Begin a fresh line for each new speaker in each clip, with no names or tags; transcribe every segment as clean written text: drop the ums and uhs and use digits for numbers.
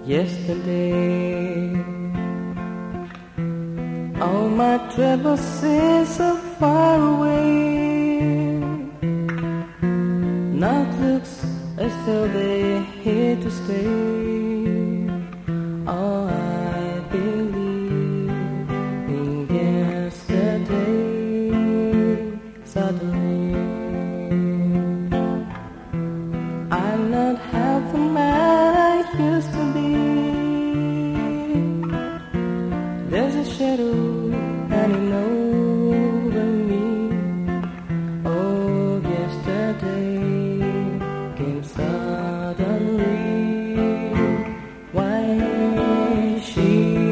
yesterday. All my troubles seem so far away. Now it looks as though they're here to stay. Oh, I believe in yesterday. Suddenly, I'm not half the man I used to be. There's a shadow hanging over me. Oh, yesterday came suddenly. Why she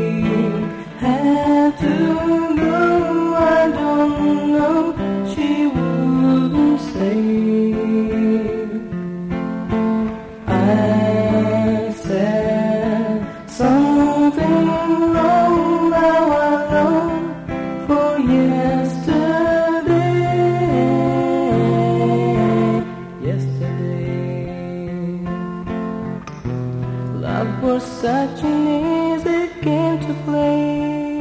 had to go, I don't know. She wouldn't say. I said something wrong, now I know, for yesterday, love was such an easy game to play.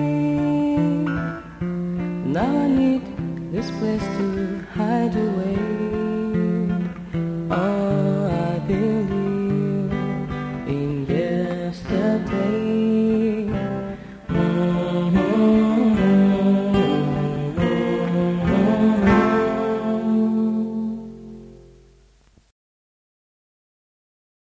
Now I need this place to hide away.